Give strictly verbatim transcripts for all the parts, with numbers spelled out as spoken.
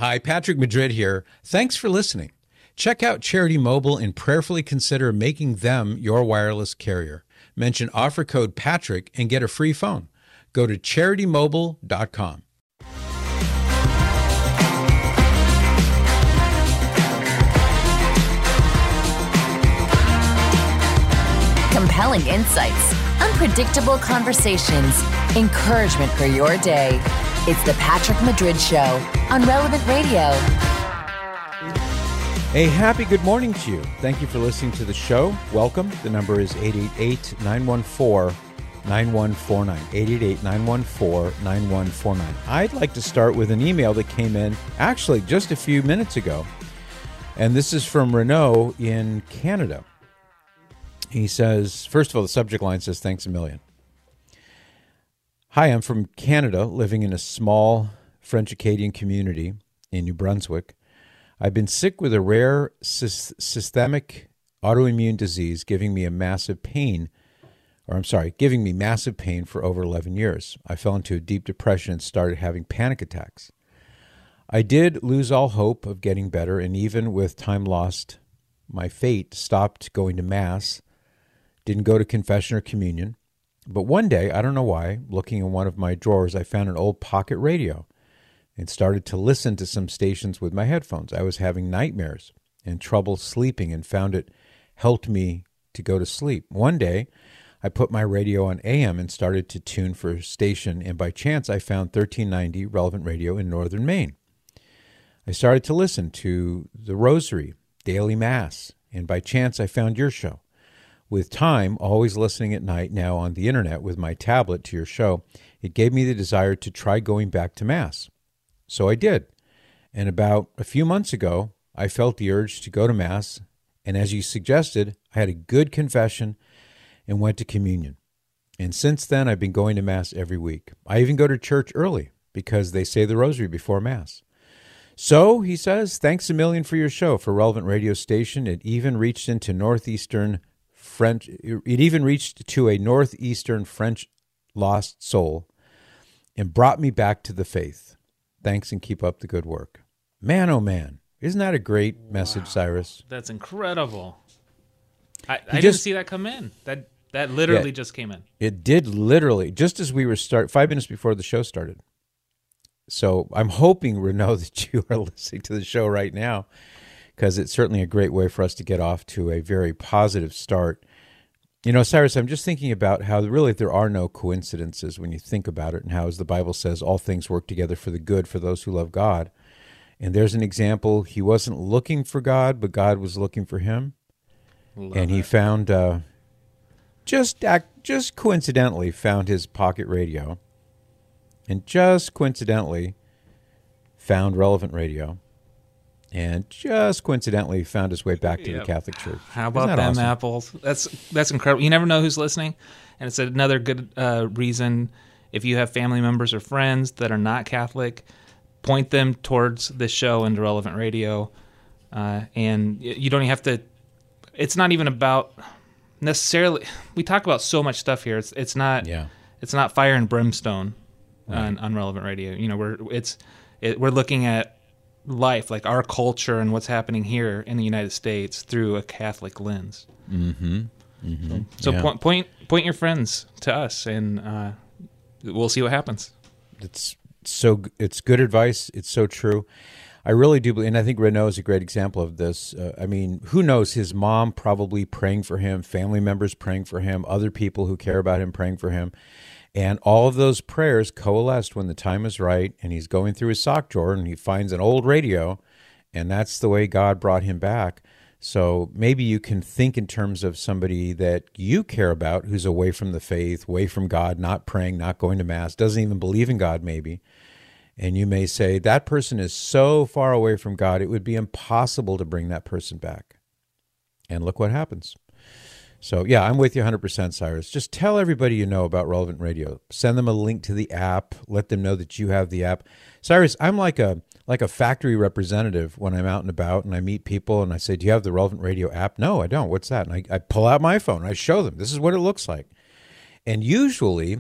Hi, Patrick Madrid here. Thanks for listening. Check out Charity Mobile and prayerfully consider making them your wireless carrier. Mention offer code Patrick and get a free phone. Go to charity mobile dot com. Compelling insights, unpredictable conversations, encouragement for your day. It's the Patrick Madrid Show on Relevant Radio. A happy good morning to you. Thank you for listening to the show. Welcome. The number is eight eight eight, nine one four, nine one four nine. eight eight eight, nine one four, nine one four nine. I'd like to start with an email that came in actually just a few minutes ago. And this is from Renault in Canada. He says, first of all, the subject line says, thanks a million. Hi, I'm from Canada, living in a small French-Acadian community in New Brunswick. I've been sick with a rare sy- systemic autoimmune disease giving me a massive pain, or I'm sorry, giving me massive pain for over eleven years. I fell into a deep depression and started having panic attacks. I did lose all hope of getting better, and even with time lost, my fate stopped going to Mass, didn't go to confession or communion. But one day, I don't know why, looking in one of my drawers, I found an old pocket radio and started to listen to some stations with my headphones. I was having nightmares and trouble sleeping and found it helped me to go to sleep. One day, I put my radio on A M and started to tune for a station, and by chance, I found thirteen ninety Relevant Radio in northern Maine. I started to listen to the Rosary, Daily Mass, and by chance, I found your show. With time, always listening at night now on the internet with my tablet to your show, it gave me the desire to try going back to Mass. So I did. And about a few months ago, I felt the urge to go to Mass. And as you suggested, I had a good confession and went to communion. And since then, I've been going to Mass every week. I even go to church early because they say the Rosary before Mass. So, he says, thanks a million for your show, for Relevant Radio Station. It even reached into northeastern French. It even reached to a northeastern French lost soul and brought me back to the faith. Thanks and keep up the good work. Man, oh man. Isn't that a great wow. message, Cyrus? That's incredible. I, I just, didn't see that come in. That that literally yeah, just came in. It did literally, just as we were start five minutes before the show started. So I'm hoping, Renault, that you are listening to the show right now, because it's certainly a great way for us to get off to a very positive start. You know, Cyrus, I'm just thinking about how really there are no coincidences when you think about it, and how, as the Bible says, all things work together for the good for those who love God. And there's an example. He wasn't looking for God, but God was looking for him. Love and he it. found, uh, just act, just coincidentally, found his pocket radio. And just coincidentally found Relevant Radio. And just coincidentally found his way back to yep. the Catholic Church. How about them awesome? apples? That's that's incredible. You never know who's listening. And it's another good uh, reason, if you have family members or friends that are not Catholic, point them towards this show and Relevant Radio. Uh, and you don't even have to, it's not even about necessarily, we talk about so much stuff here. It's it's not yeah. it's not fire and brimstone right. on, on Relevant Radio. You know, we're it's it, we're looking at life, like our culture and what's happening here in the United States through a Catholic lens. Mm-hmm. Mm-hmm. So, so yeah. point point point your friends to us, and uh, we'll see what happens. It's so it's good advice. It's so true. I really do believe, and I think Renault is a great example of this. Uh, I mean, who knows? His mom probably praying for him, family members praying for him, other people who care about him praying for him. And all of those prayers coalesced when the time is right, and he's going through his sock drawer, and he finds an old radio, and that's the way God brought him back. So maybe you can think in terms of somebody that you care about who's away from the faith, away from God, not praying, not going to Mass, doesn't even believe in God maybe. And you may say, that person is so far away from God, it would be impossible to bring that person back. And look what happens. So, yeah, I'm with you one hundred percent, Cyrus. Just tell everybody you know about Relevant Radio. Send them a link to the app. Let them know that you have the app. Cyrus, I'm like a like a factory representative when I'm out and about and I meet people and I say, do you have the Relevant Radio app? No, I don't. What's that? And I, I pull out my phone and I show them. This is what it looks like. And usually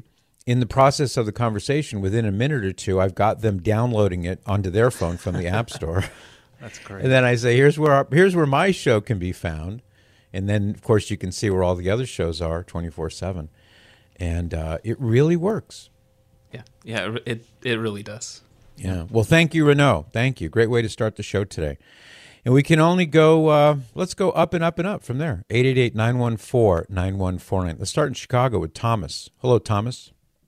in the process of the conversation, within a minute or two, I've got them downloading it onto their phone from the App Store. That's great. And then I say, here's where our, here's where my show can be found. And then, of course, you can see where all the other shows are twenty-four seven. And uh, it really works. Yeah, yeah, it it really does. Yeah. Well, thank you, Renaud. Thank you. Great way to start the show today. And we can only go, uh, let's go up and up and up from there. eight eight eight, nine one four, nine one four nine. Let's start in Chicago with Thomas. Hello, Thomas.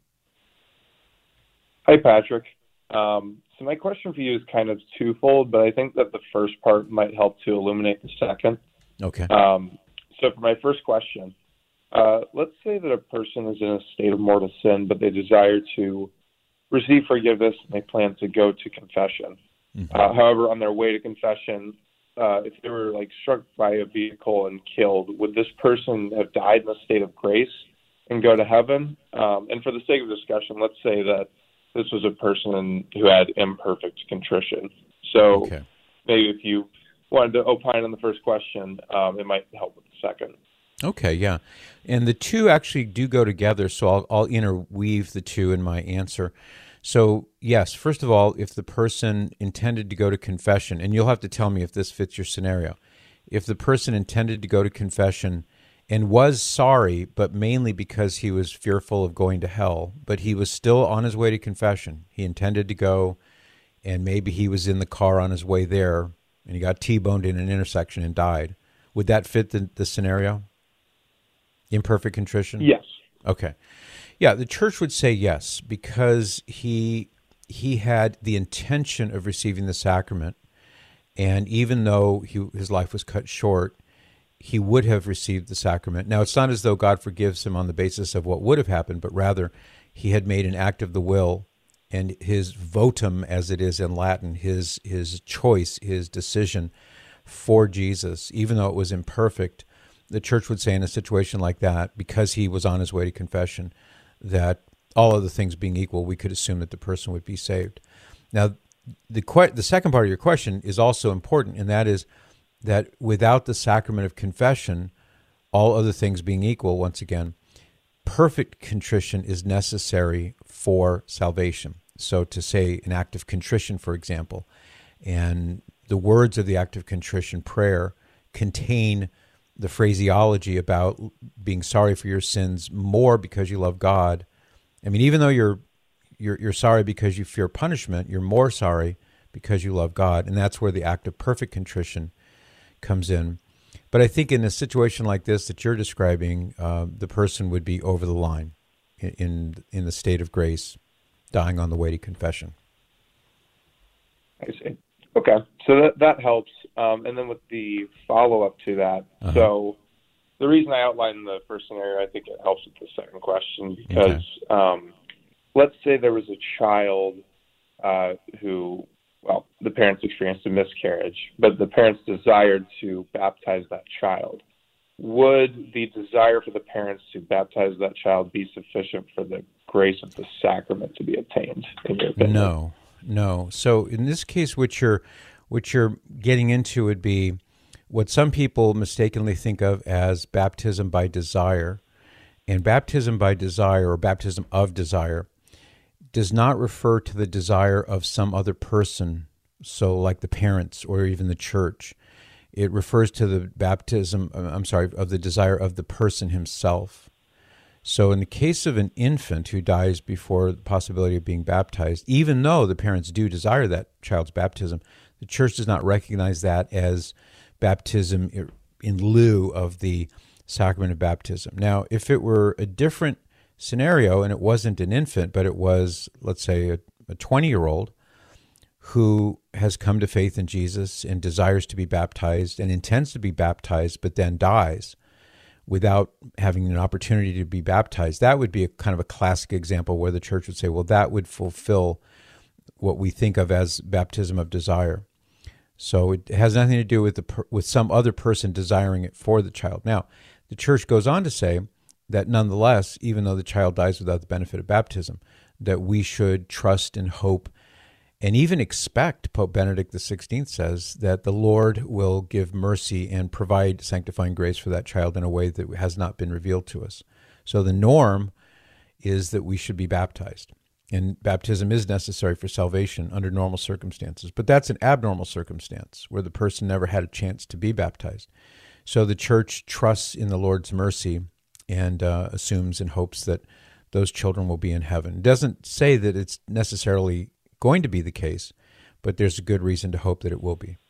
Hi, Patrick. Um, so my question for you is kind of twofold, but I think that the first part might help to illuminate the second. Okay. Um, so for my first question, uh, let's say that a person is in a state of mortal sin, but they desire to receive forgiveness and they plan to go to confession. Mm-hmm. Uh, however, on their way to confession, uh, if they were like struck by a vehicle and killed, would this person have died in a state of grace and go to heaven? Um, and for the sake of discussion, let's say that this was a person who had imperfect contrition. So okay. maybe if you wanted to opine on the first question, um, it might help with the second. Okay, yeah. And the two actually do go together, so I'll, I'll interweave the two in my answer. So, yes, first of all, if the person intended to go to confession, and you'll have to tell me if this fits your scenario, if the person intended to go to confession and was sorry, but mainly because he was fearful of going to hell, but he was still on his way to confession. He intended to go, and maybe he was in the car on his way there, and he got T-boned in an intersection and died. Would that fit the, the scenario? Imperfect contrition? Yes. Okay. Yeah, the church would say yes, because he he had the intention of receiving the sacrament, and even though he, his life was cut short, he would have received the sacrament. Now, it's not as though God forgives him on the basis of what would have happened, but rather he had made an act of the will, and his votum, as it is in Latin, his his choice, his decision for Jesus, even though it was imperfect, the church would say in a situation like that, because he was on his way to confession, that all other things being equal, we could assume that the person would be saved. Now, the que- the second part of your question is also important, and that is that without the sacrament of confession, all other things being equal, once again, perfect contrition is necessary for salvation. So to say an act of contrition, for example, and the words of the act of contrition prayer contain the phraseology about being sorry for your sins more because you love God. I mean, even though you're you're you're sorry because you fear punishment, you're more sorry because you love God, and that's where the act of perfect contrition comes in. But I think in a situation like this that you're describing, uh, the person would be over the line in, in in the state of grace, dying on the way to confession. I see. Okay, so that that helps. Um, and then with the follow-up to that, uh-huh. so the reason I outlined the first scenario, I think it helps with the second question, because okay. um, let's say there was a child uh, who, well, the parents experienced a miscarriage, but the parents desired to baptize that child. Would the desire for the parents to baptize that child be sufficient for the grace of the sacrament to be attained, in your opinion? No, no. So in this case, what you're, what you're getting into would be what some people mistakenly think of as baptism by desire. And baptism by desire, or baptism of desire, does not refer to the desire of some other person, so like the parents or even the church. It refers to the baptism, I'm sorry, of the desire of the person himself. So in the case of an infant who dies before the possibility of being baptized, even though the parents do desire that child's baptism, the church does not recognize that as baptism in lieu of the sacrament of baptism. Now, if it were a different scenario and it wasn't an infant, but it was, let's say, a, a twenty-year-old who has come to faith in Jesus and desires to be baptized and intends to be baptized, but then dies without having an opportunity to be baptized, that would be a kind of a classic example where the church would say, well, that would fulfill what we think of as baptism of desire. So it has nothing to do with the with some other person desiring it for the child. Now, the church goes on to say that nonetheless, even though the child dies without the benefit of baptism, that we should trust and hope and even expect, Pope Benedict the sixteenth says, that the Lord will give mercy and provide sanctifying grace for that child in a way that has not been revealed to us. So the norm is that we should be baptized. And baptism is necessary for salvation under normal circumstances. But that's an abnormal circumstance where the person never had a chance to be baptized. So the church trusts in the Lord's mercy and uh, assumes and hopes that those children will be in heaven. It doesn't say that it's necessarily going to be the case, but there's a good reason to hope that it will be.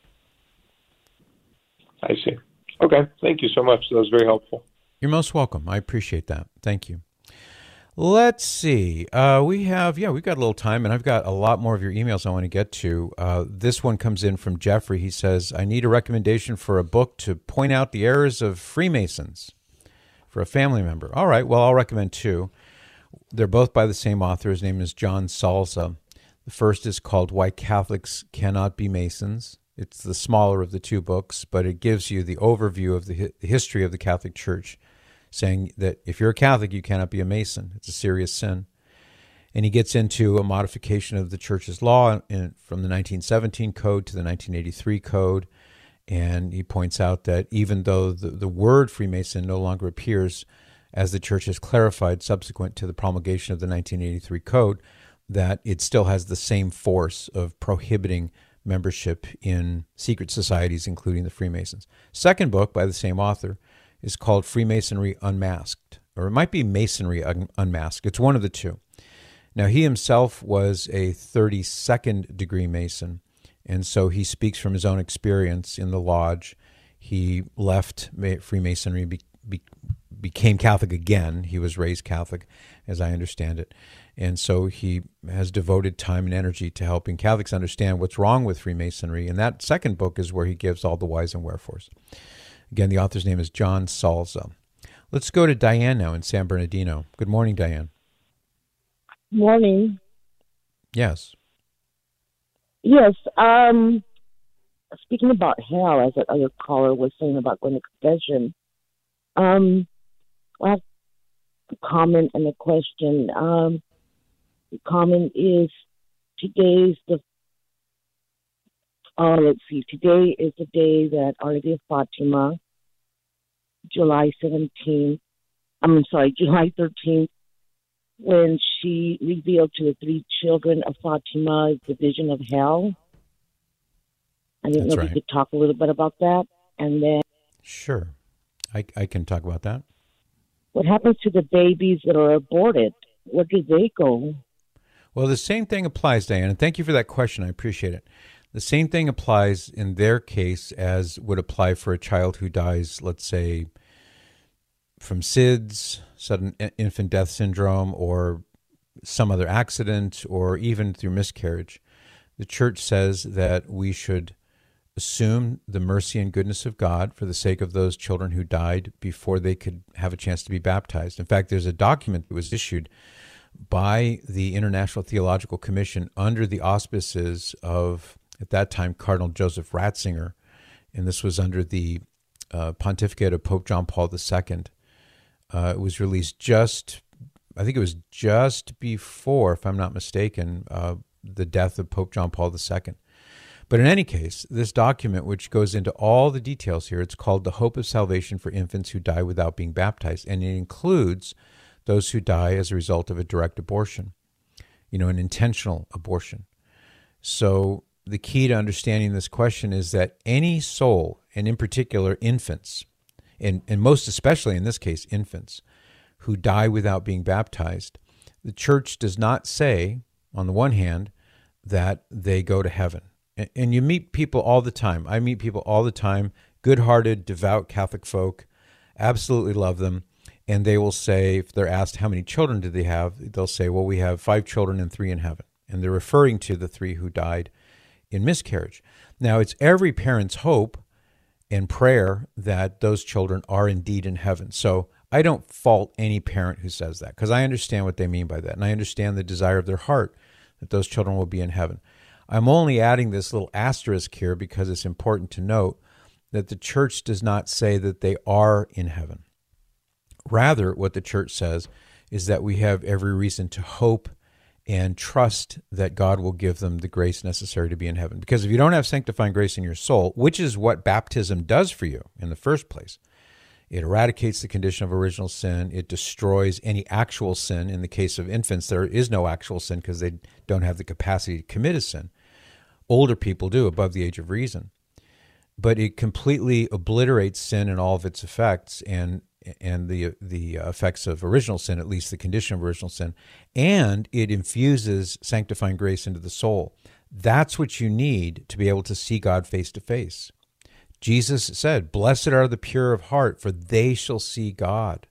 I see. Okay. Thank you so much. That was very helpful. You're most welcome. I appreciate that. Thank you. Let's see. Uh, we have, yeah, we've got a little time, and I've got a lot more of your emails I want to get to. Uh, this one comes in from Jeffrey. He says, I need a recommendation for a book to point out the errors of Freemasons for a family member. All right, well, I'll recommend two. They're both by the same author. His name is John Salza. The first is called Why Catholics Cannot Be Masons. It's the smaller of the two books, but it gives you the overview of the, hi- the history of the Catholic Church, saying that if you're a Catholic, you cannot be a Mason. It's a serious sin. And he gets into a modification of the Church's law in, from the nineteen seventeen Code to the nineteen eighty-three Code. And he points out that even though the, the word Freemason no longer appears, as the Church has clarified subsequent to the promulgation of the nineteen eighty-three Code, that it still has the same force of prohibiting membership in secret societies, including the Freemasons. Second book by the same author is called Freemasonry Unmasked, or it might be Masonry Un- Unmasked. It's one of the two. Now, he himself was a thirty-second degree Mason, and so he speaks from his own experience in the lodge. He left Freemasonry, be, be, became Catholic again. He was raised Catholic, as I understand it. And so he has devoted time and energy to helping Catholics understand what's wrong with Freemasonry. And that second book is where he gives all the whys and wherefores. Again, the author's name is John Salza. Let's go to Diane now in San Bernardino. Good morning, Diane. Morning. Yes. Yes. Um, speaking about hell, as that other caller was saying about going to confession, um, I have a comment and a question. Um, the comment is today's the uh, let's see. Today is the day that Our Lady of Fatima, July seventeenth. I'm sorry, July thirteenth, when she revealed to the three children of Fatima the vision of hell. I didn't That's know right. if you could talk a little bit about that. And then Sure. I, I can talk about that. what happens to the babies that are aborted? Where do they go? Well, the same thing applies, Diane, and thank you for that question. I appreciate it. The same thing applies in their case as would apply for a child who dies, let's say, from S I D S, sudden infant death syndrome, or some other accident, or even through miscarriage. The Church says that we should assume the mercy and goodness of God for the sake of those children who died before they could have a chance to be baptized. In fact, there's a document that was issued by the International Theological Commission under the auspices of, at that time, Cardinal Joseph Ratzinger, and this was under the uh, pontificate of Pope John Paul the Second. Uh, it was released just, I think it was just before, if I'm not mistaken, uh, the death of Pope John Paul the Second. But in any case, this document, which goes into all the details here, it's called The Hope of Salvation for Infants Who Die Without Being Baptized, and it includes those who die as a result of a direct abortion, you know, an intentional abortion. So the key to understanding this question is that any soul, and in particular infants, and, and most especially in this case infants, who die without being baptized, the Church does not say, on the one hand, that they go to heaven. And, and you meet people all the time. I meet people all the time, good-hearted, devout Catholic folk, absolutely love them. And they will say, if they're asked how many children do they have, they'll say, well, we have five children and three in heaven. And they're referring to the three who died in miscarriage. Now, it's every parent's hope and prayer that those children are indeed in heaven. So I don't fault any parent who says that, because I understand what they mean by that. And I understand the desire of their heart that those children will be in heaven. I'm only adding this little asterisk here because it's important to note that the Church does not say that they are in heaven. Rather, what the Church says is that we have every reason to hope and trust that God will give them the grace necessary to be in heaven. Because if you don't have sanctifying grace in your soul, which is what baptism does for you in the first place, It eradicates the condition of original sin. It destroys any actual sin. In the case of infants, there is no actual sin because they don't have the capacity to commit a sin. Older people do, above the age of reason. But it completely obliterates sin and all of its effects, and and the the effects of original sin, at least the condition of original sin, and it infuses sanctifying grace into the soul. That's what you need to be able to see God face to face. Jesus said, "Blessed are the pure of heart, for they shall see God."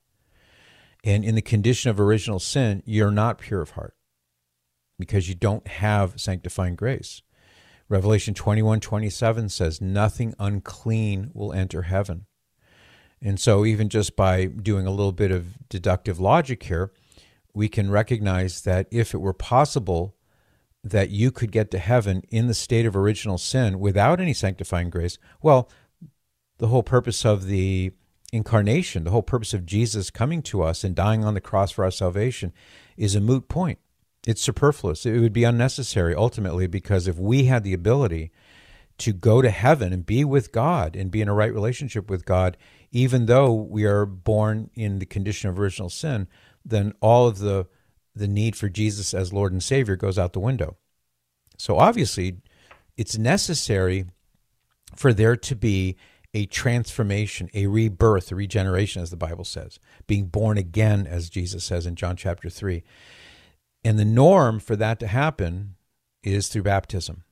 And in the condition of original sin, you're not pure of heart because you don't have sanctifying grace. Revelation twenty-one twenty-seven says, "Nothing unclean will enter heaven." And so even just by doing a little bit of deductive logic here, we can recognize that if it were possible that you could get to heaven in the state of original sin without any sanctifying grace, well, the whole purpose of the incarnation, the whole purpose of Jesus coming to us and dying on the cross for our salvation is a moot point. It's superfluous. It would be unnecessary ultimately, because if we had the ability to go to heaven and be with God and be in a right relationship with God, even though we are born in the condition of original sin, then all of the the need for Jesus as Lord and Savior goes out the window. So obviously, it's necessary for there to be a transformation, a rebirth, a regeneration, as the Bible says, being born again, as Jesus says in John chapter three. And the norm for that to happen is through baptism.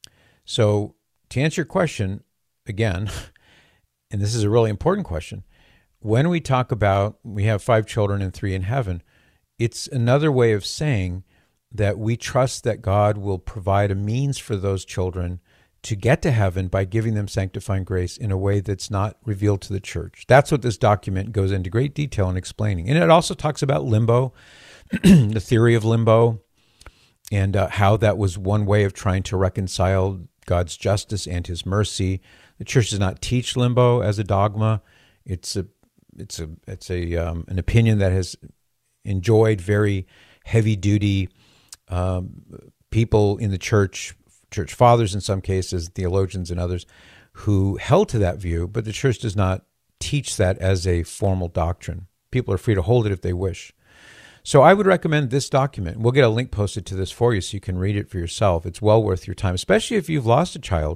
So to answer your question, again, and this is a really important question, when we talk about we have five children and three in heaven, it's another way of saying that we trust that God will provide a means for those children to get to heaven by giving them sanctifying grace in a way that's not revealed to the church. That's what this document goes into great detail in explaining. And it also talks about limbo, the theory of limbo, and uh, how that was one way of trying to reconcile God's justice and his mercy. The church does not teach limbo as a dogma. It's a it's a it's a um, an opinion that has enjoyed very heavy-duty um, people in the church, church fathers in some cases, theologians and others, who held to that view, but the church does not teach that as a formal doctrine. People are free to hold it if they wish. So I would recommend this document. We'll get a link posted to this for you so you can read it for yourself. It's well worth your time, especially if you've lost a child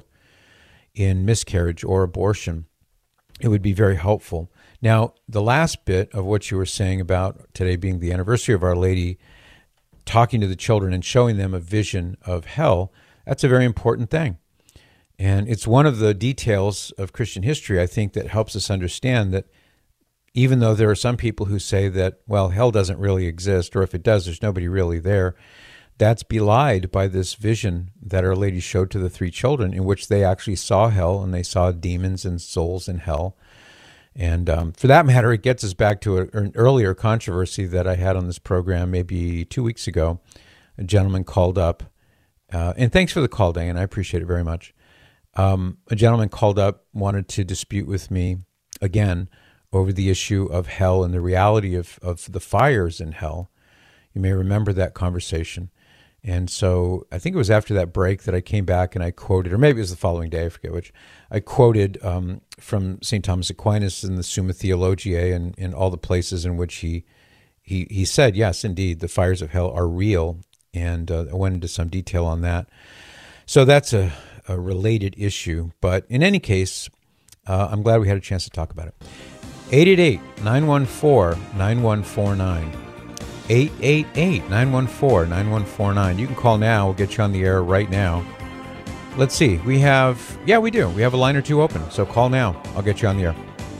in miscarriage or abortion. It would be very helpful. Now, the last bit of what you were saying about today being the anniversary of Our Lady, talking to the children and showing them a vision of hell, that's a very important thing. And it's one of the details of Christian history, I think, that helps us understand that even though there are some people who say that, well, hell doesn't really exist, or if it does, there's nobody really there, that's belied by this vision that Our Lady showed to the three children, in which they actually saw hell and they saw demons and souls in hell. And um, for that matter, it gets us back to a, an earlier controversy that I had on this program maybe two weeks ago. A gentleman called up, uh, and thanks for the call, Dan, I appreciate it very much. Um, a gentleman called up, wanted to dispute with me again over the issue of hell and the reality of, of the fires in hell. You may remember that conversation. And so I think it was after that break that I came back and I quoted, or maybe it was the following day, I forget which, I quoted um, from Saint Thomas Aquinas in the Summa Theologiae and in all the places in which he he he said, yes, indeed, the fires of hell are real. And uh, I went into some detail on that. So that's a, a related issue. But in any case, uh, I'm glad we had a chance to talk about it. eight eight eight, nine one four, nine one four nine. eight eight eight, nine one four, nine one four nine. You can call now. We'll get you on the air right now. Let's see. We have, yeah, we do. We have a line or two open. So call now. I'll get you on the air.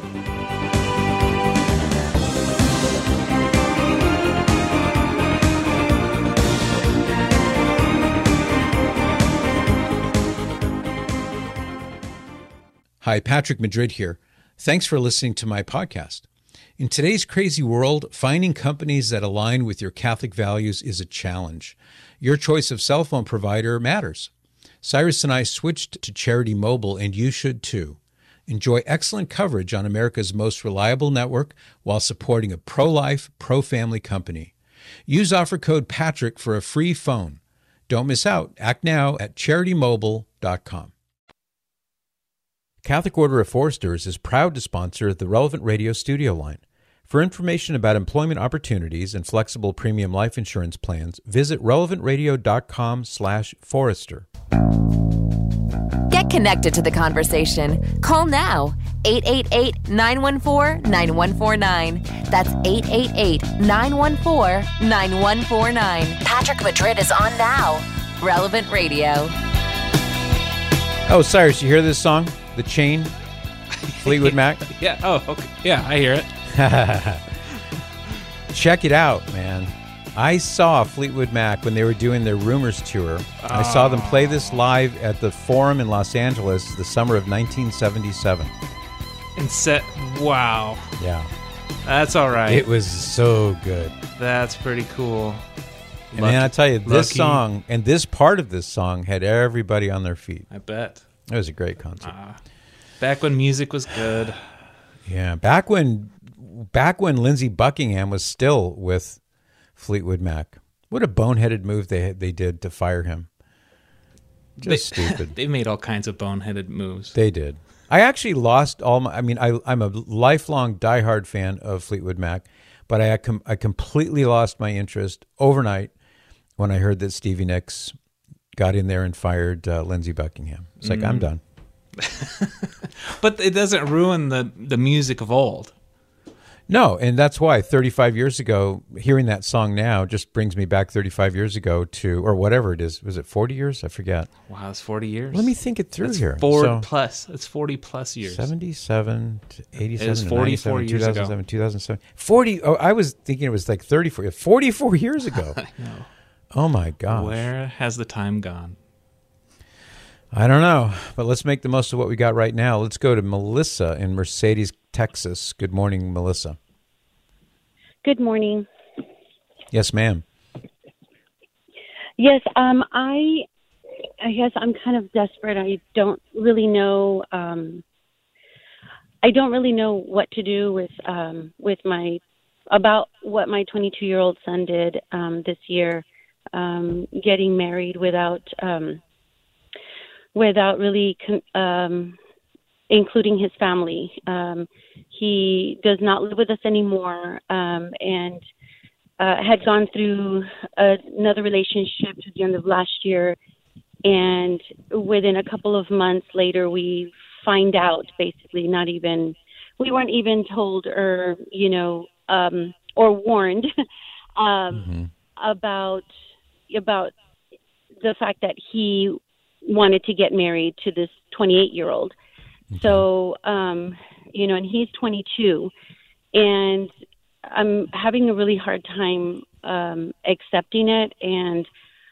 Hi, Patrick Madrid here. Thanks for listening to my podcast. In today's crazy world, finding companies that align with your Catholic values is a challenge. Your choice of cell phone provider matters. Cyrus and I switched to Charity Mobile, and you should too. Enjoy excellent coverage on America's most reliable network while supporting a pro-life, pro-family company. Use offer code Patrick for a free phone. Don't miss out. Act now at charity mobile dot com. Catholic Order of Foresters is proud to sponsor the Relevant Radio studio line. For information about employment opportunities and flexible premium life insurance plans, visit relevantradio.com slash forester. Get connected to the conversation. Call now. eight eight eight, nine one four, nine one four nine. That's eight eight eight, nine one four, nine one four nine. Patrick Madrid is on now. Relevant Radio. Oh, Cyrus, you hear this song? The Chain? Fleetwood Mac? Yeah. Oh, okay. Yeah, I hear it. Check it out, man. I saw Fleetwood Mac when they were doing their Rumors tour. Oh. I saw them play this live at the Forum in Los Angeles the summer of nineteen seventy-seven. And set, wow. Yeah. That's all right. It was so good. That's pretty cool. And man, I tell you, this lucky. song and this part of this song had everybody on their feet. I bet. It was a great concert. Uh, back when music was good. Yeah, back when back when Lindsey Buckingham was still with Fleetwood Mac. What a boneheaded move they they did to fire him. Just they, stupid. They made all kinds of boneheaded moves. They did. I actually lost all my, I mean, I, I'm a lifelong diehard fan of Fleetwood Mac, but I, com, I completely lost my interest overnight when I heard that Stevie Nicks got in there and fired uh, Lindsey Buckingham. It's like, mm. I'm done. But it doesn't ruin the, the music of old. No, and that's why thirty-five years ago, hearing that song now just brings me back thirty-five years ago to, or whatever it is. Was it forty years? I forget. Wow, it's forty years. Let me think it through That's here. Four so, plus. It's forty plus years. seventy-seven to eighty-seven. It was forty-four years two thousand seven, ago. two thousand seven. forty. Oh, I was thinking it was like thirty-four. forty-four years ago. I know. Oh my gosh. Where has the time gone? I don't know, but let's make the most of what we got right now. Let's go to Melissa in Mercedes, Texas. Good morning, Melissa. Good morning. Yes, ma'am. Yes, um, I, I guess I'm kind of desperate. I don't really know. Um, I don't really know what to do with um, with my about what my twenty-two-year-old son did um, this year, um, getting married without um, without really con- um, including his family. Um, he does not live with us anymore, um, and uh, had gone through a, another relationship at the end of last year. And within a couple of months later, we find out, basically, not even, we weren't even told or, you know, um, or warned um, mm-hmm. about about the fact that he wanted to get married to this twenty-eight-year-old. Okay. So, um, you know, and he's twenty-two, and I'm having a really hard time um, accepting it. And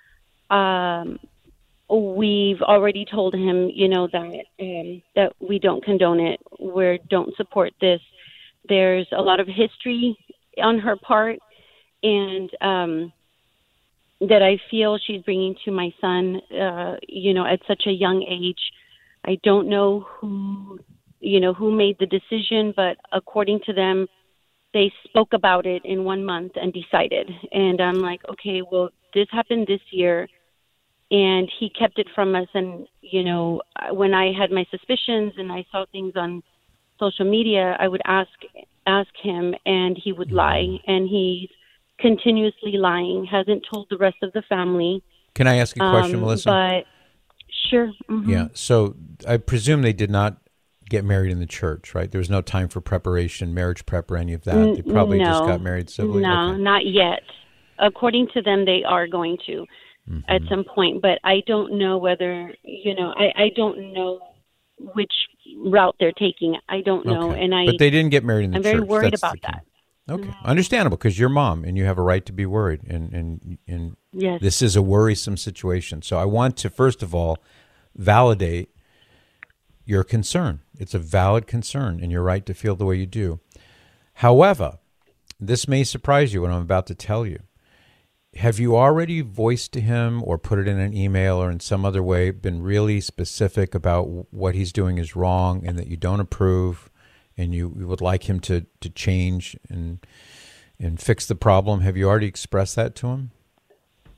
um, we've already told him, you know, that um, that we don't condone it. We don't support this. There's a lot of history on her part, and um, that I feel she's bringing to my son, uh, you know, at such a young age. I don't know who, you know, who made the decision, but according to them, they spoke about it in one month and decided. And I'm like, okay, well, this happened this year, and he kept it from us. And, you know, when I had my suspicions and I saw things on social media, I would ask ask him, and he would lie. And he's continuously lying, hasn't told the rest of the family. Can I ask a question, um, Melissa? But sure. Mm-hmm. Yeah. So I presume they did not get married in the church, right? There was no time for preparation, marriage prep, or any of that. They probably no, just got married civilly. No, okay. Not yet. According to them, they are going to mm-hmm. at some point, but I don't know whether, you know, I, I don't know which route they're taking. I don't know. Okay. And I, but they didn't get married in the I'm church. very worried That's about that. Okay, mm-hmm. Understandable, because you're mom and you have a right to be worried, and and and yes. This is a worrisome situation. So I want to first of all validate your concern. It's a valid concern, and you're right to feel the way you do. However, this may surprise you what I'm about to tell you. Have you already voiced to him, or put it in an email, or in some other way, been really specific about what he's doing is wrong and that you don't approve? And you, you would like him to, to change and and fix the problem. Have you already expressed that to him?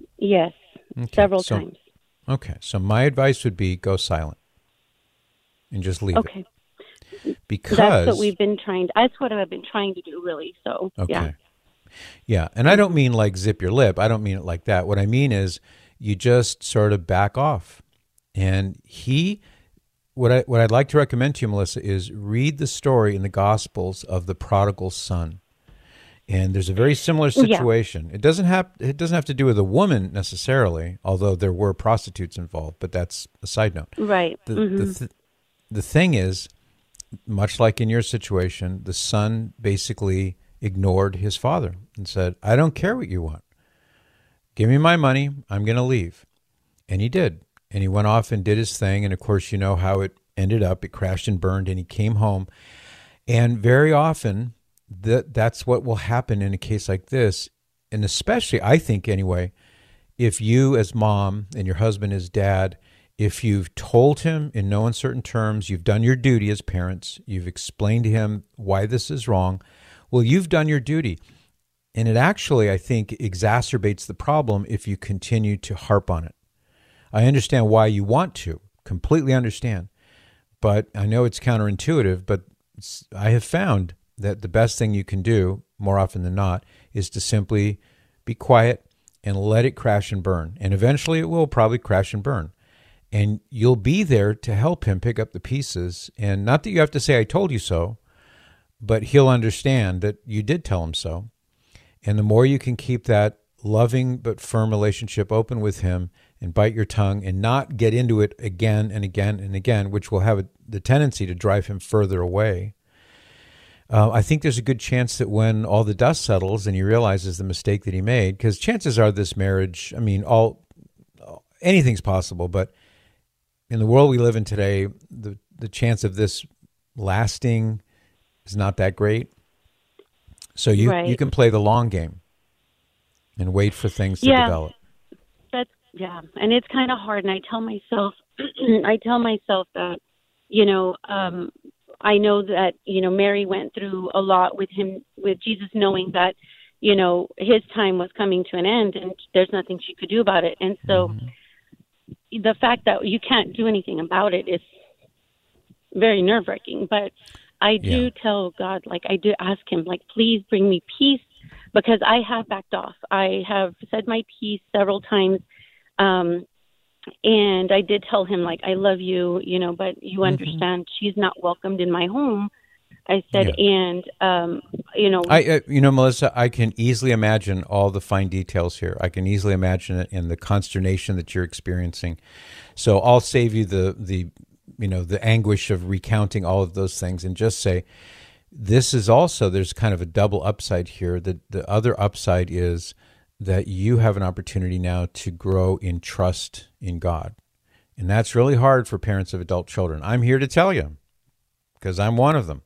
Yes, okay. Several so, times. Okay, so my advice would be go silent and just leave okay. it. Because that's what we've been trying. To, that's what I've been trying to do, really. So okay. yeah, yeah. And I don't mean like zip your lip. I don't mean it like that. What I mean is you just sort of back off. And he, what I what I'd like to recommend to you, Melissa, is read the story in the Gospels of the prodigal son. And there's a very similar situation. Yeah. It doesn't have it doesn't have to do with a woman necessarily, although there were prostitutes involved. But that's a side note. Right. The mm-hmm. the, th- the thing is, much like in your situation, the son basically ignored his father and said, "I don't care what you want. Give me my money. I'm going to leave." And he did. And he went off and did his thing. And of course, you know how it ended up. It crashed and burned, and he came home. And very often, that that's what will happen in a case like this. And especially, I think anyway, if you as mom and your husband as dad, if you've told him in no uncertain terms, you've done your duty as parents, you've explained to him why this is wrong, well, you've done your duty. And it actually, I think, exacerbates the problem if you continue to harp on it. I understand why you want to, completely understand. But I know it's counterintuitive, but it's, I have found that the best thing you can do, more often than not, is to simply be quiet and let it crash and burn. And eventually it will probably crash and burn. And you'll be there to help him pick up the pieces. And not that you have to say, "I told you so," but he'll understand that you did tell him so. And the more you can keep that loving but firm relationship open with him and bite your tongue and not get into it again and again and again, which will have a, the tendency to drive him further away, Uh, I think there's a good chance that when all the dust settles and he realizes the mistake that he made, because chances are this marriage, I mean, all anything's possible, but in the world we live in today, the, the chance of this lasting is not that great. So you, right. you can play the long game and wait for things to yeah, develop. That's, yeah, and it's kind of hard. And I tell myself, I tell myself that, you know, um, I know that, you know, Mary went through a lot with him, with Jesus, knowing that, you know, his time was coming to an end and there's nothing she could do about it. And so mm-hmm. the fact that you can't do anything about it is very nerve-wracking. But I do yeah. tell God, like, I do ask him, like, please bring me peace, because I have backed off. I have said my piece several times. Um, And I did tell him, like, I love you, you know, but you understand mm-hmm. she's not welcomed in my home. I said, yeah. and, um, you know. I, uh, you know, Melissa, I can easily imagine all the fine details here. I can easily imagine it in the consternation that you're experiencing. So I'll save you the, the, you know, the anguish of recounting all of those things and just say, this is also, there's kind of a double upside here. The, the other upside is that you have an opportunity now to grow in trust in God. And that's really hard for parents of adult children. I'm here to tell you, because I'm one of them.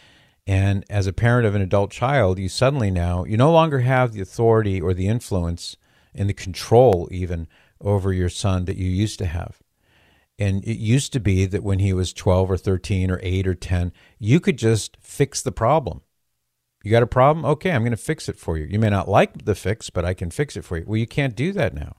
And as a parent of an adult child, you suddenly now, you no longer have the authority or the influence and the control even over your son that you used to have. And it used to be that when he was twelve or thirteen or eight or ten, you could just fix the problem. You got a problem? Okay, I'm going to fix it for you. You may not like the fix, but I can fix it for you. Well, you can't do that now.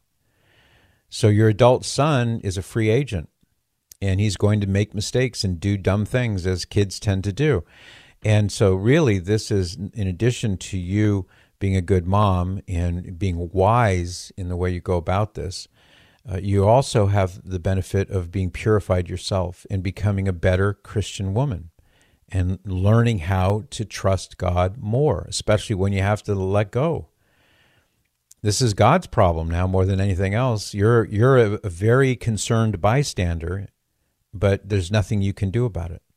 So your adult son is a free agent, and he's going to make mistakes and do dumb things, as kids tend to do. And so really, this is, in addition to you being a good mom and being wise in the way you go about this, uh, you also have the benefit of being purified yourself and becoming a better Christian woman, and learning how to trust God more, especially when you have to let go. This is God's problem now more than anything else. You're you're a, a very concerned bystander, but there's nothing you can do about it.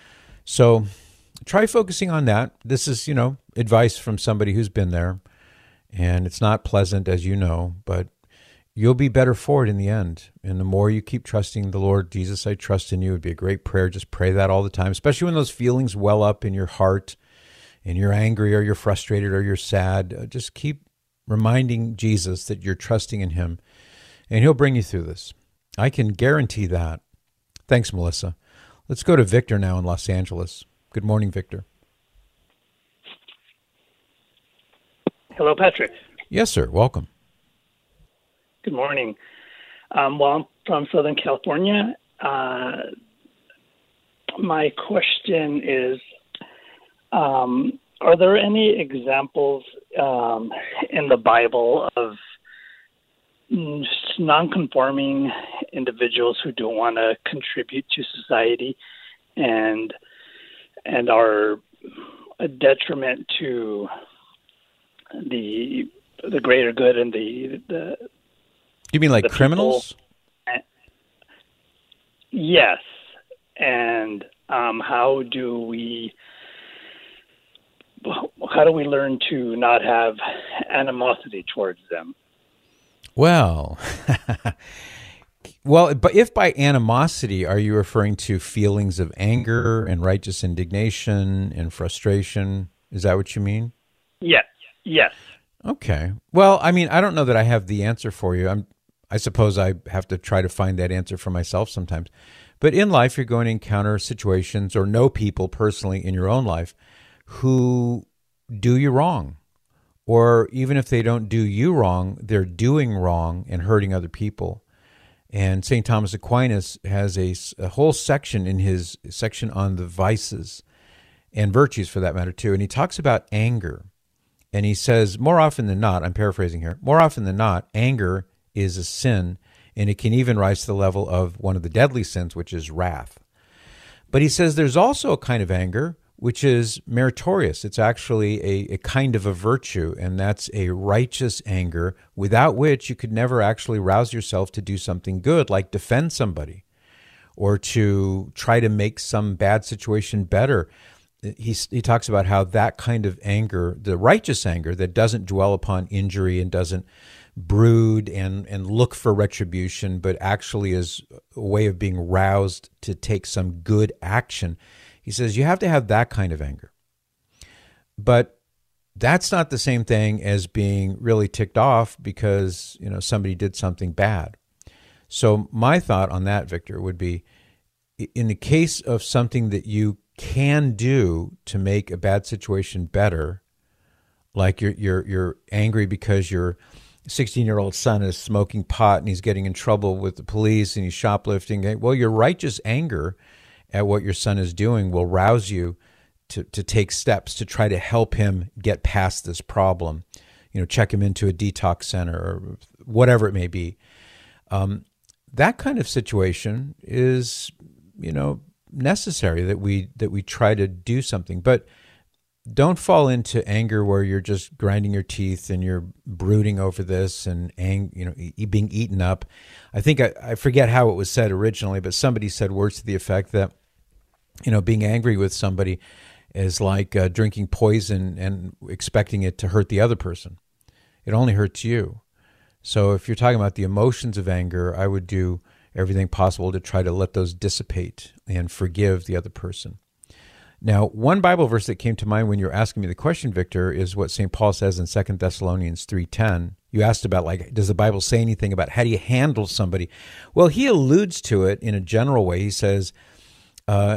So try focusing on that. This is, you know, advice from somebody who's been there, and it's not pleasant, as you know, but you'll be better for it in the end. And the more you keep trusting the Lord, Jesus, I trust in you, would be a great prayer. Just pray that all the time, especially when those feelings well up in your heart and you're angry or you're frustrated or you're sad. Just keep reminding Jesus that you're trusting in him, and he'll bring you through this. I can guarantee that. Thanks, Melissa. Let's go to Victor now in Los Angeles. Good morning, Victor. Hello, Patrick. Yes, sir. Welcome. Good morning. Um, well, I'm from Southern California. Uh, my question is, um, are there any examples um, in the Bible of non-conforming individuals who don't want to contribute to society and and are a detriment to the the greater good and the the You mean like the criminals? people? Yes. And um, how do we how do we learn to not have animosity towards them? Well, well, but if by animosity are you referring to feelings of anger and righteous indignation and frustration? Is that what you mean? Yes. Yes. Okay. Well, I mean, I don't know that I have the answer for you. I'm, I suppose I have to try to find that answer for myself sometimes. But in life, you're going to encounter situations or know people personally in your own life who do you wrong. Or even if they don't do you wrong, they're doing wrong and hurting other people. And Saint Thomas Aquinas has a, a whole section in his section on the vices and virtues, for that matter, too. And he talks about anger. And he says, more often than not, I'm paraphrasing here, more often than not, anger is a sin, and it can even rise to the level of one of the deadly sins, which is wrath. But he says there's also a kind of anger which is meritorious. It's actually a, a kind of a virtue, and that's a righteous anger, without which you could never actually rouse yourself to do something good, like defend somebody or to try to make some bad situation better. He, he talks about how that kind of anger, the righteous anger that doesn't dwell upon injury and doesn't brood and, and look for retribution, but actually is a way of being roused to take some good action. He says you have to have that kind of anger. But that's not the same thing as being really ticked off because, you know, somebody did something bad. So my thought on that, Victor, would be in the case of something that you can do to make a bad situation better, like you're you're you're angry because your sixteen-year-old son is smoking pot and he's getting in trouble with the police and he's shoplifting. Well, your righteous anger at what your son is doing will rouse you to, to take steps to try to help him get past this problem. You know, check him into a detox center or whatever it may be. Um, that kind of situation is, you know, necessary that we that we try to do something. But don't fall into anger where you're just grinding your teeth and you're brooding over this and ang- you know e- being eaten up. I think I, I forget how it was said originally, but somebody said words to the effect that, you know, being angry with somebody is like uh, drinking poison and expecting it to hurt the other person. It only hurts you. So if you're talking about the emotions of anger, I would do everything possible to try to let those dissipate and forgive the other person. Now, one Bible verse that came to mind when you were asking me the question, Victor, is what Saint Paul says in Second Thessalonians three ten. You asked about, like, does the Bible say anything about how do you handle somebody? Well, he alludes to it in a general way. He says, uh,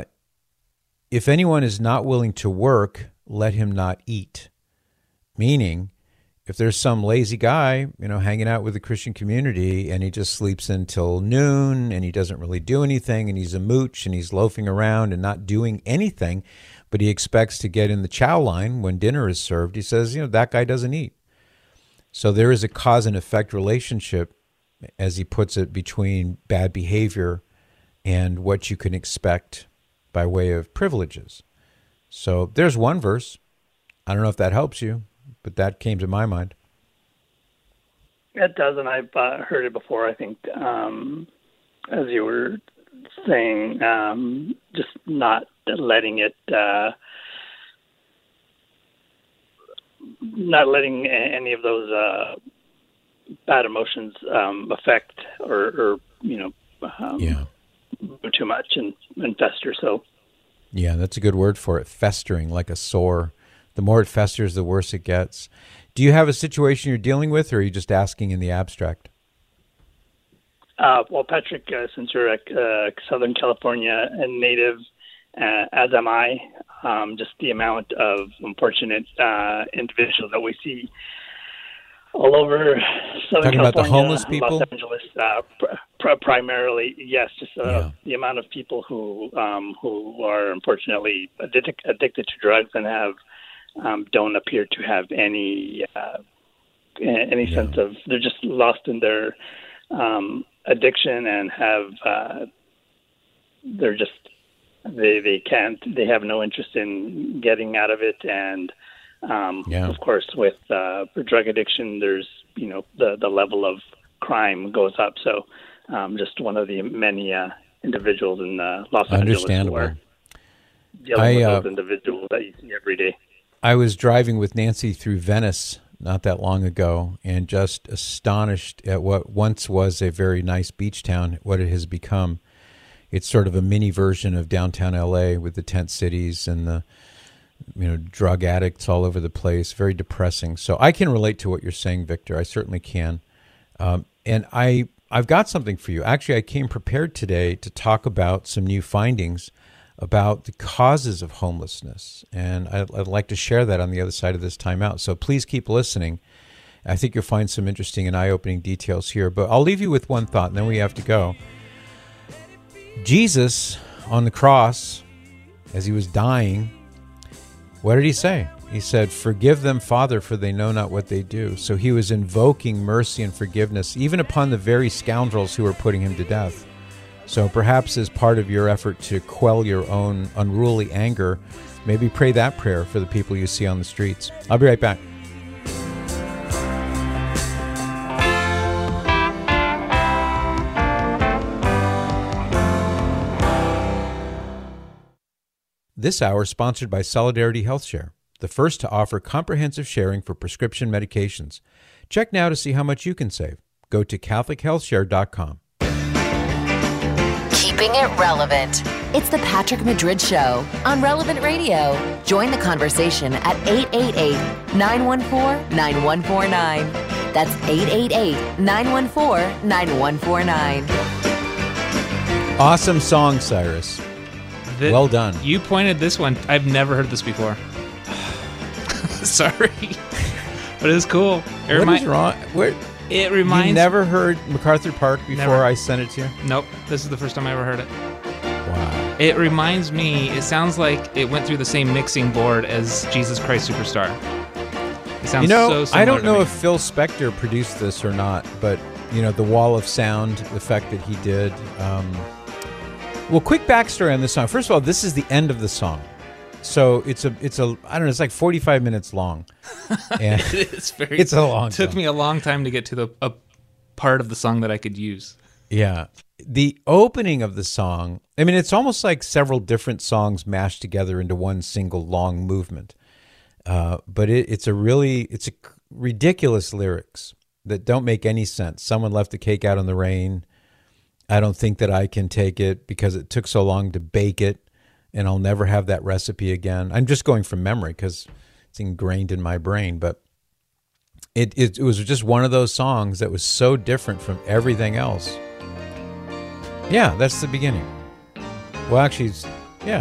if anyone is not willing to work, let him not eat. Meaning, if there's some lazy guy, you know, hanging out with the Christian community and he just sleeps until noon and he doesn't really do anything and he's a mooch and he's loafing around and not doing anything, but he expects to get in the chow line when dinner is served, he says, you know, that guy doesn't eat. So there is a cause and effect relationship, as he puts it, between bad behavior and what you can expect by way of privileges. So there's one verse. I don't know if that helps you, but that came to my mind. It does, and I've uh, heard it before. I think, um, as you were saying, um, just not letting it, uh, not letting any of those uh, bad emotions um, affect or, or, you know, um, yeah. too much and, and fester. So, yeah, that's a good word for it. Festering, like a sore. The more it festers, the worse it gets. Do you have a situation you're dealing with, or are you just asking in the abstract? Uh, well, Patrick, uh, since you're a uh, Southern California native, uh, as am I, um, just the amount of unfortunate uh, individuals that we see all over Southern Talking about California, the homeless people? Los Angeles, uh, pr- pr- primarily, yes. Just uh, Yeah. the amount of people who um, who are unfortunately addic- addicted to drugs and have um, don't appear to have any uh, any Yeah. sense of, they're just lost in their um, addiction and have uh, they're just they they can't they have no interest in getting out of it. And um, Yeah. of course, with uh, drug addiction, there's you know the the level of crime goes up. So um, just one of the many uh, individuals in uh, Los Angeles who Understandable. are dealing I, with uh, those individuals that you see every day. I was driving with Nancy through Venice not that long ago and just astonished at what once was a very nice beach town, what it has become. It's sort of a mini version of downtown L A with the tent cities and the you know drug addicts all over the place. Very depressing. So I can relate to what you're saying, Victor. I certainly can. Um, and I I've got something for you. Actually, I came prepared today to talk about some new findings about the causes of homelessness. And I'd, I'd like to share that on the other side of this timeout. So please keep listening. I think you'll find some interesting and eye-opening details here. But I'll leave you with one thought, and then we have to go. Jesus, on the cross, as he was dying, what did he say? He said, "Forgive them, Father, for they know not what they do." So he was invoking mercy and forgiveness, even upon the very scoundrels who were putting him to death. So perhaps as part of your effort to quell your own unruly anger, maybe pray that prayer for the people you see on the streets. I'll be right back. This hour is sponsored by Solidarity Health Share, the first to offer comprehensive sharing for prescription medications. Check now to see how much you can save. Go to Catholic Health Share dot com. Keeping it relevant. It's the Patrick Madrid Show on Relevant Radio. Join the conversation at eight eight eight, nine one four, nine one four nine. That's eight eight eight, nine one four, nine one four nine. Awesome song, Cyrus. The- Well done. You pointed this one. I've never heard this before. Sorry. But it's cool. It What remi- is wrong? Where, It reminds you never heard MacArthur Park before Never. I sent it to you? Nope. This is the first time I ever heard it. Wow. It reminds me, it sounds like it went through the same mixing board as Jesus Christ Superstar. It sounds You know, so similar I don't to know me. if Phil Spector produced this or not, but, you know, the wall of sound effect that he did. Um, well, quick backstory on this song. First of all, this is the end of the song. So it's a, it's a, I don't know, it's like forty-five minutes long. And it's very. it's a long It took song. me a long time to get to the a part of the song that I could use. Yeah. The opening of the song, I mean, it's almost like several different songs mashed together into one single long movement. Uh, but it, it's a really, it's a ridiculous lyrics that don't make any sense. Someone left the cake out in the rain. I don't think that I can take it because it took so long to bake it, and I'll never have that recipe again. I'm just going from memory because it's ingrained in my brain, but it, it it was just one of those songs that was so different from everything else. Yeah, that's the beginning. Well, actually, it's, yeah.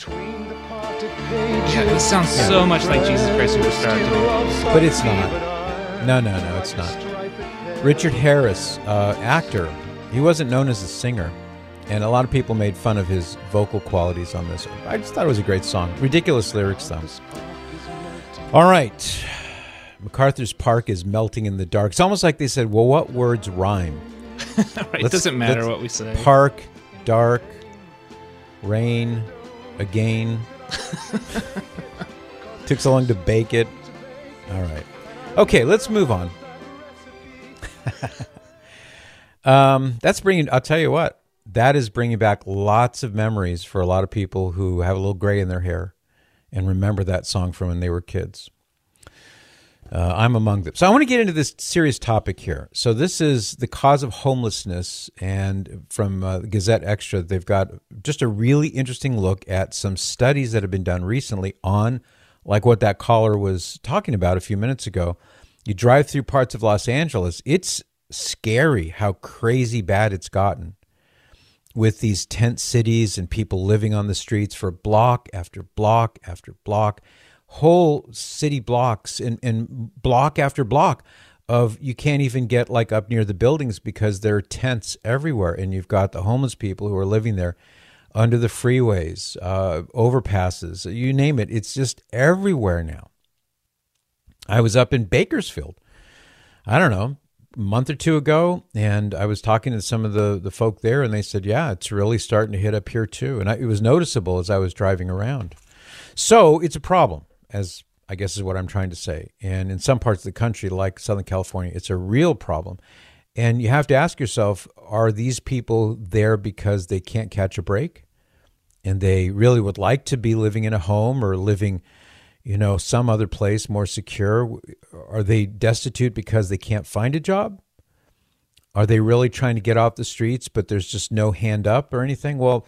Yeah, this sounds so much like Jesus Christ Superstar to me. But it's not. No, no, no, it's not. Richard Harris, uh, actor, he wasn't known as a singer, and a lot of people made fun of his vocal qualities on this. I just thought it was a great song. Ridiculous lyrics, though. All right. MacArthur's Park is melting in the dark. It's almost like they said, well, what words rhyme? Right, it Let's- doesn't matter let's- what we say. Park, dark, rain, again. Took so long to bake it. All right. Okay, let's move on. um, that's bringing, I'll tell you what, that is bringing back lots of memories for a lot of people who have a little gray in their hair and remember that song from when they were kids. Uh, I'm among them. So I want to get into this serious topic here. So this is the cause of homelessness, and from uh, Gazette Extra, they've got just a really interesting look at some studies that have been done recently on, like what that caller was talking about a few minutes ago. You drive through parts of Los Angeles, it's scary how crazy bad it's gotten with these tent cities and people living on the streets for block after block after block. Whole city blocks and, and block after block of you can't even get like up near the buildings because there are tents everywhere, and you've got the homeless people who are living there under the freeways, uh, overpasses, you name it. It's just everywhere now. I was up in Bakersfield, I don't know, a month or two ago, and I was talking to some of the, the folk there, and they said, yeah, it's really starting to hit up here too. And I, it was noticeable as I was driving around. So it's a problem, as I guess is what I'm trying to say. And in some parts of the country, like Southern California, it's a real problem. And you have to ask yourself, are these people there because they can't catch a break? And they really would like to be living in a home or living, you know, some other place more secure? Are they destitute because they can't find a job? Are they really trying to get off the streets, but there's just no hand up or anything? Well,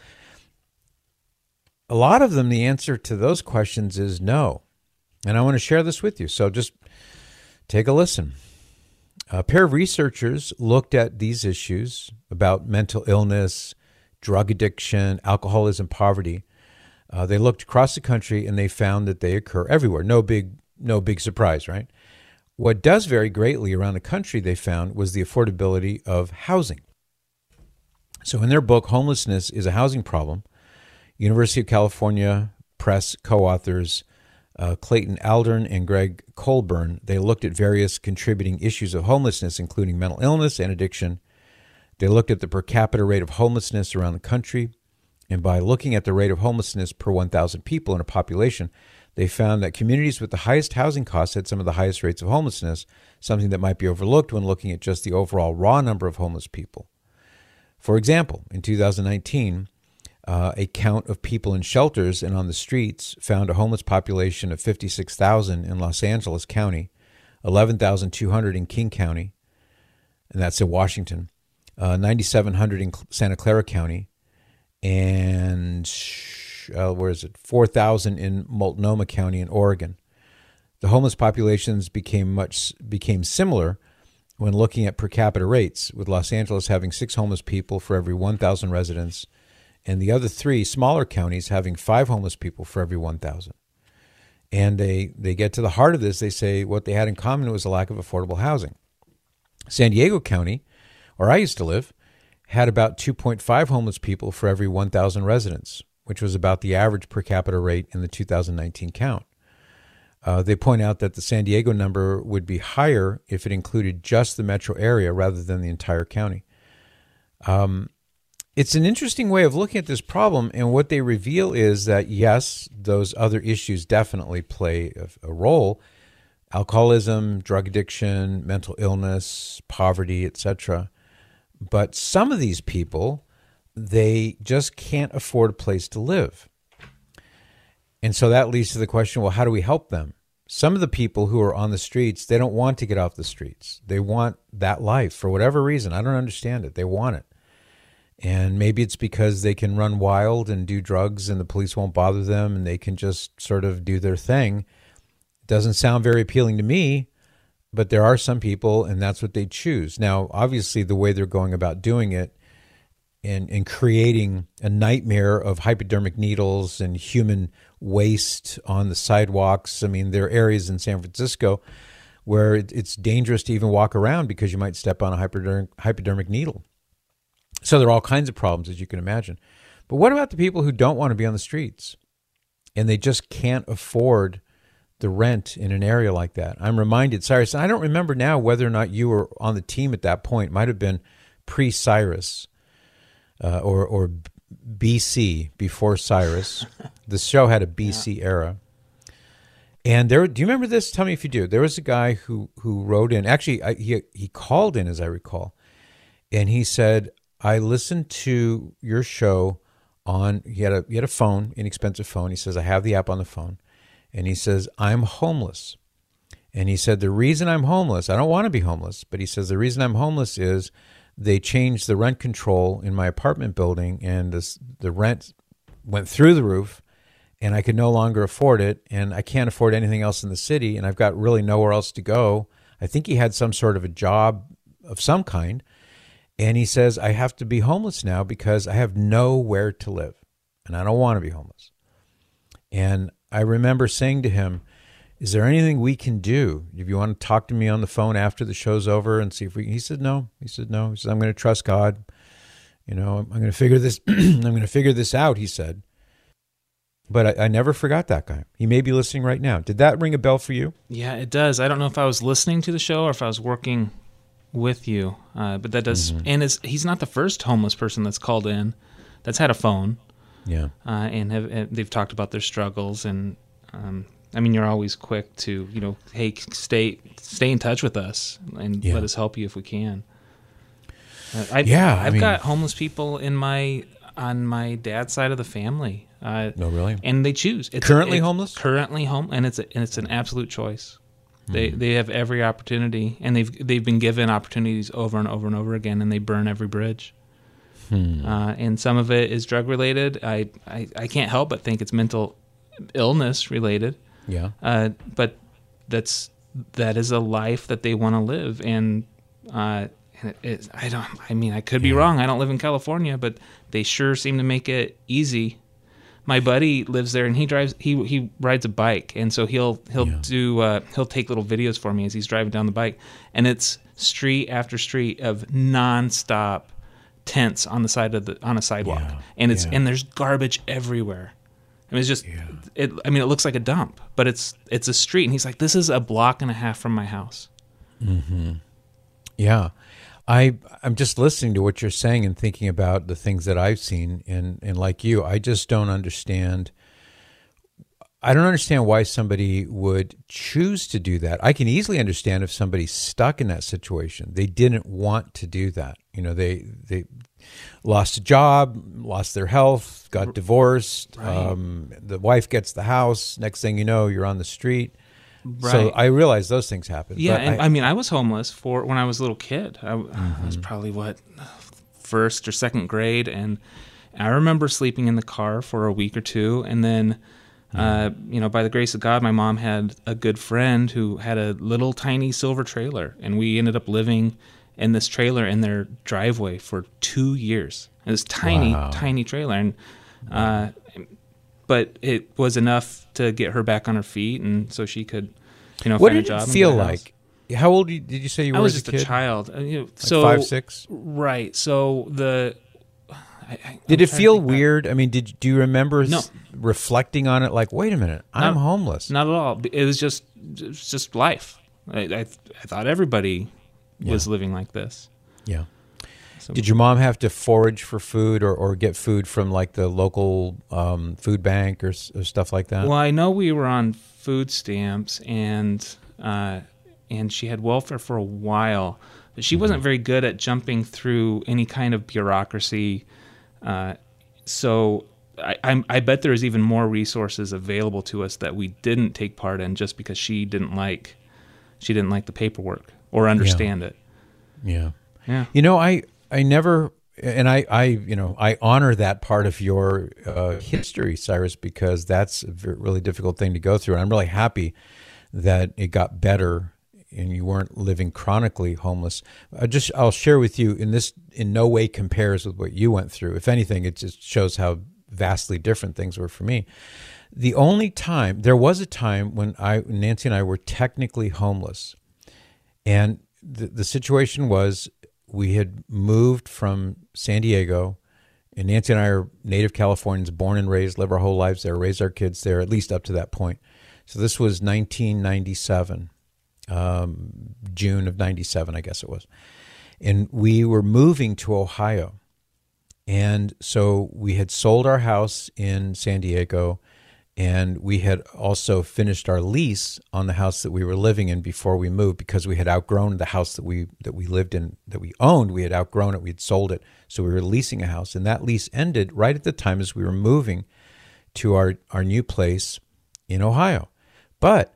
a lot of them, the answer to those questions is no. And I want to share this with you. So just take a listen. A pair of researchers looked at these issues about mental illness, drug addiction, alcoholism, poverty. Uh, they looked across the country and they found that they occur everywhere. No big, no big surprise, right? What does vary greatly around the country, they found, was the affordability of housing. So in their book, Homelessness is a Housing Problem, University of California Press co-authors uh, Clayton Aldern and Greg Colburn, they looked at various contributing issues of homelessness, including mental illness and addiction. They looked at the per capita rate of homelessness around the country. And by looking at the rate of homelessness per one thousand people in a population, they found that communities with the highest housing costs had some of the highest rates of homelessness, something that might be overlooked when looking at just the overall raw number of homeless people. For example, in two thousand nineteen, uh, a count of people in shelters and on the streets found a homeless population of fifty-six thousand in Los Angeles County, eleven thousand two hundred in King County, and that's in Washington, uh, nine thousand seven hundred in Santa Clara County, and uh, where is it? four thousand in Multnomah County in Oregon. The homeless populations became much became similar when looking at per capita rates, with Los Angeles having six homeless people for every one thousand residents, and the other three smaller counties having five homeless people for every one thousand. And they, they get to the heart of this. They say what they had in common was a lack of affordable housing. San Diego County, where I used to live, had about two point five homeless people for every one thousand residents, which was about the average per capita rate in the two thousand nineteen count. Uh, they point out that the San Diego number would be higher if it included just the metro area rather than the entire county. Um, it's an interesting way of looking at this problem, and what they reveal is that, yes, those other issues definitely play a, a role: alcoholism, drug addiction, mental illness, poverty, et cetera. But some of these people, they just can't afford a place to live. And so that leads to the question, well, how do we help them? Some of the people who are on the streets, they don't want to get off the streets. They want that life for whatever reason. I don't understand it. They want it. And maybe it's because they can run wild and do drugs and the police won't bother them and they can just sort of do their thing. It doesn't sound very appealing to me. But there are some people, and that's what they choose. Now, obviously, the way they're going about doing it and, and creating a nightmare of hypodermic needles and human waste on the sidewalks. I mean, there are areas in San Francisco where it, it's dangerous to even walk around because you might step on a hypodermic, hypodermic needle. So there are all kinds of problems, as you can imagine. But what about the people who don't want to be on the streets and they just can't afford the rent in an area like that? I'm reminded, Cyrus, I don't remember now whether or not you were on the team at that point. It might have been pre-Cyrus uh, or or B C, before Cyrus. The show had a B C yeah. era. And there, do you remember this? Tell me if you do. There was a guy who, who wrote in, actually I, he, he called in, as I recall, and he said, I listened to your show on, he had a, he had a phone, inexpensive phone. He says, I have the app on the phone. And he says, I'm homeless. And he said, the reason I'm homeless, I don't want to be homeless, but he says, the reason I'm homeless is they changed the rent control in my apartment building and this, the rent went through the roof and I could no longer afford it. And I can't afford anything else in the city. And I've got really nowhere else to go. I think he had some sort of a job of some kind. And he says, I have to be homeless now because I have nowhere to live and I don't want to be homeless. And I remember saying to him, is there anything we can do? If you want to talk to me on the phone after the show's over and see if we, he said, no, he said, no, he said, I'm going to trust God. You know, I'm going to figure this, I'm going to figure this out, he said. But I, I never forgot that guy. He may be listening right now. Did that ring a bell for you? Yeah, it does. I don't know if I was listening to the show or if I was working with you, uh, but that does. Mm-hmm. And it's, he's not the first homeless person that's called in that's had a phone. Yeah. Uh, and have, have, they've talked about their struggles. And, um, I mean, you're always quick to, you know, hey, stay stay in touch with us and yeah. let us help you if we can. Uh, I, yeah. I I've mean, got homeless people in my on my dad's side of the family. Uh, no, really? And they choose. It's currently a, it's homeless? Currently home, and it's a, and it's an absolute choice. Mm. They they have every opportunity, and they've they've been given opportunities over and over and over again, and they burn every bridge. Hmm. Uh, and some of it is drug related. I, I I can't help but think it's mental illness related. Yeah. Uh, but that's that is a life that they want to live, and uh, and it, it, I don't. I mean, I could be yeah. wrong. I don't live in California, but they sure seem to make it easy. My buddy lives there, and he drives. He he rides a bike, and so he'll he'll yeah. do uh, he'll take little videos for me as he's driving down the bike, and it's street after street of nonstop tents on the side of the on a sidewalk, yeah. and it's yeah. and there's garbage everywhere. I mean, it's just yeah. it. I mean, it looks like a dump, but it's it's a street, and he's like, "This is a block and a half from my house." Mm-hmm. Yeah. I, I'm just listening to what you're saying and thinking about the things that I've seen, and, and like you, I just don't understand. I don't understand why somebody would choose to do that. I can easily understand if somebody's stuck in that situation. They didn't want to do that. You know, they they lost a job, lost their health, got divorced. Right. Um, the wife gets the house. Next thing you know, you're on the street. Right. So I realize those things happen. Yeah, but and I, I mean, I was homeless for when I was a little kid. I, mm-hmm. I was probably, what, first or second grade, and I remember sleeping in the car for a week or two, and then, mm-hmm. uh, you know, by the grace of God, my mom had a good friend who had a little tiny silver trailer, and we ended up living in this trailer in their driveway for two years. It was tiny, wow. tiny trailer, and uh, but it was enough to get her back on her feet, and so she could, you know, what find a did job. it feel like? How old did you say you were? I was as just a, kid? a child. Uh, you know, like so five, six. Right. So the. I, I, did I'm it feel back. weird? I mean, did do you remember No. s- reflecting on it? Like, wait a minute, I'm Not- homeless. Not at all. It was just, it was just life. I, I, I thought everybody was Yeah. living like this. Yeah. So, Did your mom have to forage for food or, or get food from like the local um, food bank or, s- or stuff like that? Well, I know we were on food stamps, and uh, and she had welfare for a while, but she mm-hmm. wasn't very good at jumping through any kind of bureaucracy. Uh, so I, I'm, I bet there is even more resources available to us that we didn't take part in just because she didn't like she didn't like the paperwork or understand yeah. it. Yeah. Yeah. You know, I, I never, and I, I, you know, I honor that part of your uh, history, Cyrus, because that's a very, really difficult thing to go through. And I'm really happy that it got better and you weren't living chronically homeless. I just, I'll share with you, and this in no way compares with what you went through. If anything, it just shows how vastly different things were for me. The only time, there was a time when I, Nancy and I were technically homeless. And the, the situation was, we had moved from San Diego, and Nancy and I are native Californians, born and raised, live our whole lives there, raised our kids there, at least up to that point. So this was nineteen ninety-seven, um, June of ninety-seven, I guess it was. And we were moving to Ohio. And so we had sold our house in San Diego, and we had also finished our lease on the house that we were living in before we moved, because we had outgrown the house that we that we lived in, that we owned. We had outgrown it. We had sold it. So we were leasing a house, and that lease ended right at the time as we were moving to our, our new place in Ohio. But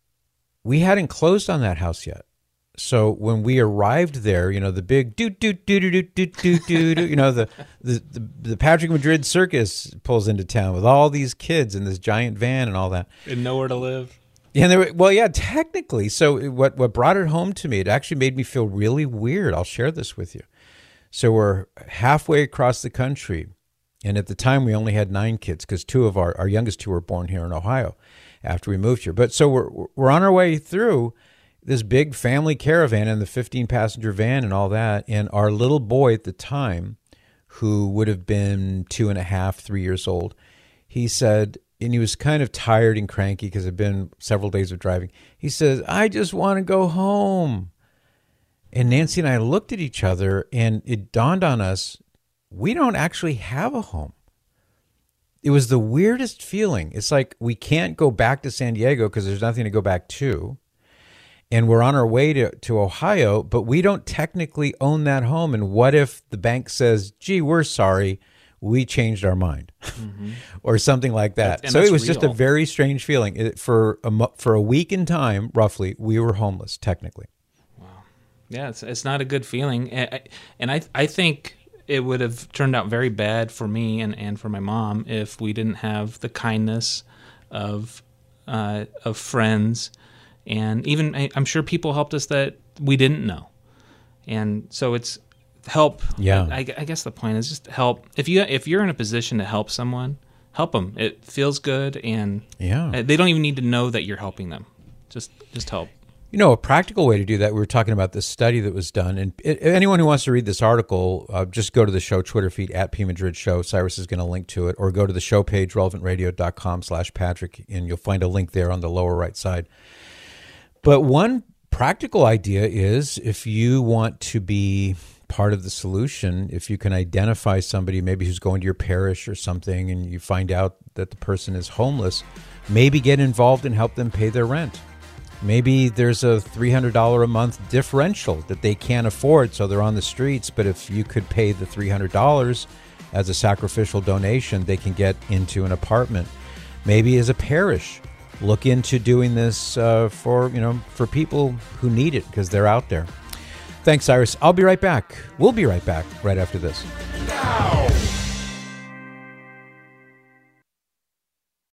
we hadn't closed on that house yet. So when we arrived there, you know, the big do do do do do do do do do, you know, the, the the the Patrick Madrid circus pulls into town with all these kids in this giant van and all that, and nowhere to live. And there were, well, yeah, technically. So what what brought it home to me, it actually made me feel really weird. I'll share this with you. So we're halfway across the country, And at the time, we only had nine kids because two of our, our youngest two were born here in Ohio after we moved here. But so we're, we're on our way through this big family caravan and the fifteen passenger van and all that. And our little boy at the time, who would have been two and a half, three years old, he said, and he was kind of tired and cranky because it had been several days of driving. He says, I just want to go home. And Nancy and I looked at each other, and it dawned on us, we don't actually have a home. It was the weirdest feeling. It's like we can't go back to San Diego because there's nothing to go back to. And we're on our way to, to Ohio, but we don't technically own that home. And what if the bank says, gee, we're sorry, we changed our mind, mm-hmm. or something like that. And so it was real. just a very strange feeling. It, for, a, for a week in time, roughly, we were homeless, technically. Wow. Yeah, it's, it's not a good feeling. And I, I think it would have turned out very bad for me and, and for my mom if we didn't have the kindness of uh, of friends. And even, I'm sure people helped us that we didn't know. And so it's help. Yeah. I, I guess the point is just help. If, you, if you're in a position to help someone, help them. It feels good, and yeah. they don't even need to know that you're helping them. Just just help. You know, a practical way to do that, we were talking about this study that was done. And it, anyone who wants to read this article, uh, just go to the show Twitter feed, at P Madrid Show. Cyrus is going to link to it. Or go to the show page, relevant radio dot com slash Patrick, and you'll find a link there on the lower right side. But one practical idea is, if you want to be part of the solution, if you can identify somebody maybe who's going to your parish or something, and you find out that the person is homeless, maybe get involved and help them pay their rent. Maybe there's a three hundred dollars a month differential that they can't afford, so they're on the streets. But if you could pay the three hundred dollars as a sacrificial donation, they can get into an apartment. Maybe as a parish, look into doing this uh, for, you know, for people who need it because they're out there. Thanks, Cyrus. I'll be right back. We'll be right back right after this. Now.